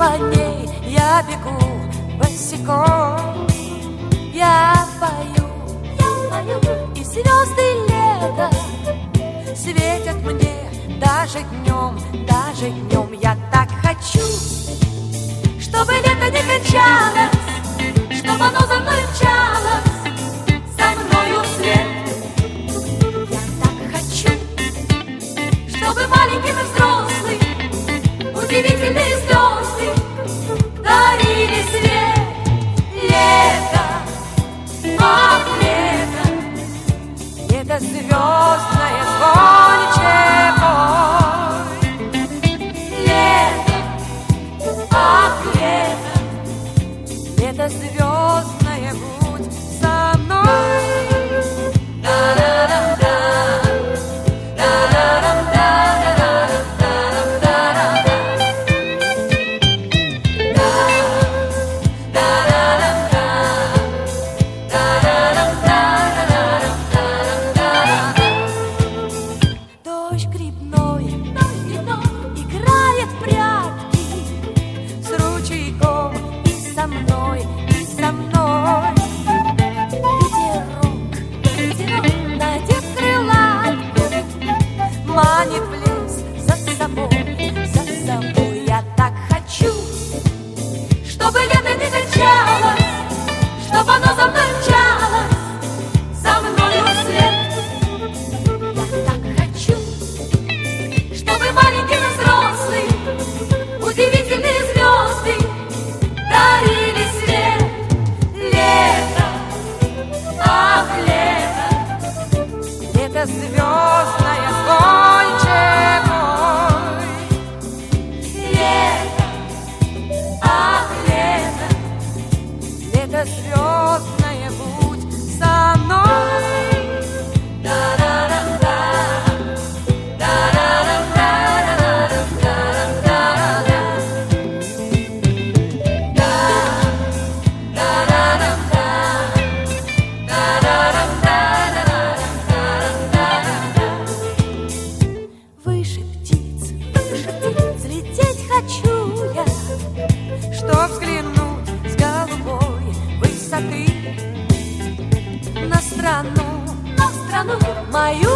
по ней я бегу босиком. Я пою, и звезды лета светят мне даже днем, даже днем. Я так хочу, чтобы лето не кончалось, чтобы оно за мной мчалось, за мною вслед. Я так хочу, чтобы маленький и взрослый удивительные звезды дарили свет. Лето, ах, лето, лето звездное, звонче мой. Лето, ах, лето, лето звездное, будь со мной. Дождь грибной играет в прятки с ручейком и со мной, и со мной. Ветерок надет крылатку, манит в лес за собой, за собой. Я так хочу, чтобы лето не кончалось, чтобы оно за мной мчалось, за мною вслед. Я так хочу, чтобы маленький и взрослый удивительные звезды дарили свет. Лето, ах, лето, лето звездное, звонче мой. Лето, ах, лето, лето звездное, будь со мной. Да-да-да-да, да-да-да-да-да-да-да-да-да. Выше птиц, взлететь хочу я, чтоб взглянуть с голубой высоты на страну мою.